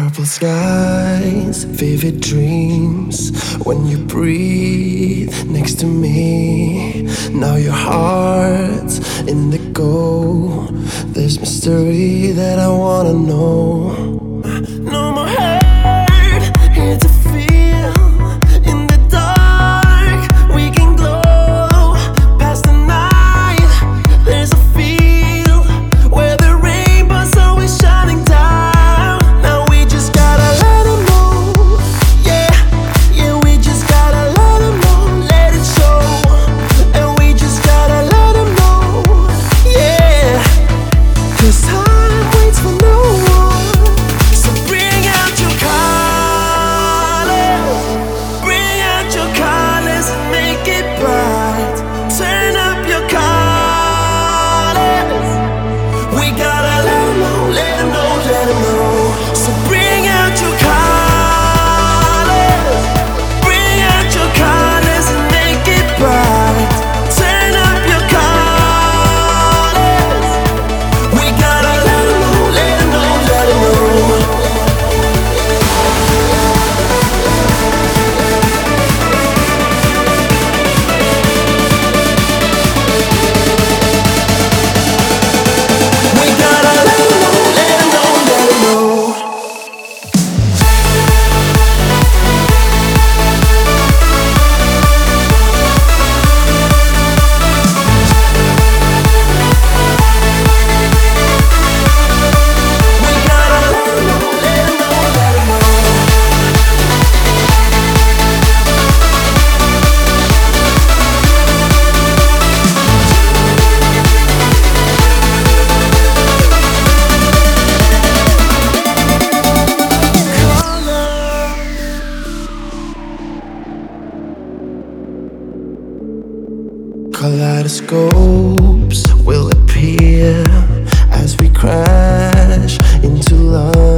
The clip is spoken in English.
Purple skies, vivid dreams. When you breathe next to me, now your heart's indigo. There's mystery that I wanna know. No more hurt, here to feel. In the dark, we can glow. Past the night, there's a field where the rainbow's always shining down. Now we just gotta let them know. Yeah, yeah, we just gotta let them know. Let it show. And we just gotta let them know. Yeah, 'cause time waits for no one. So bring out your colors. Bring out your colors and make it bright. Turn up your colors. We gotta let them know, let them know, let them know. So bring out your colors. Bring out your colors and make it bright. Turn up your colors. We gotta let them know, let them know, let them know. We gotta let them know, let them know, let them know. We gotta let them know, let them know, let them know. Kaleidoscopes will appear as we crash into love.